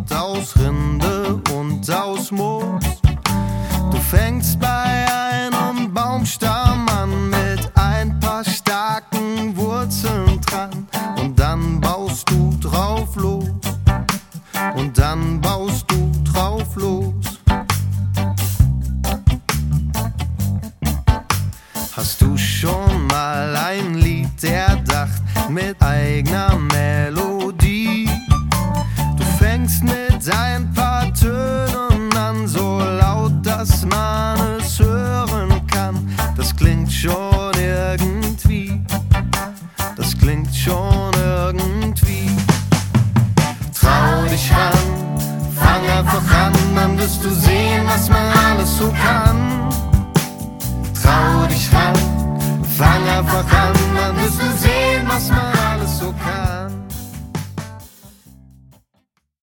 Haut aus Rinde und aus Moos. Du fängst bei einem Baumstamm an mit ein paar starken Wurzeln dran. Und dann baust du drauf los. Und dann baust du drauf los. Hast du schon mal ein Lied erdacht mit eigener Melodie? Du fängst mit ein paar Tönen an, so laut, dass man es hören kann. Das klingt schon irgendwie, das klingt schon irgendwie. Trau dich ran, fang einfach an, dann wirst du sehen, was man alles so kann. Trau dich ran, fang einfach an,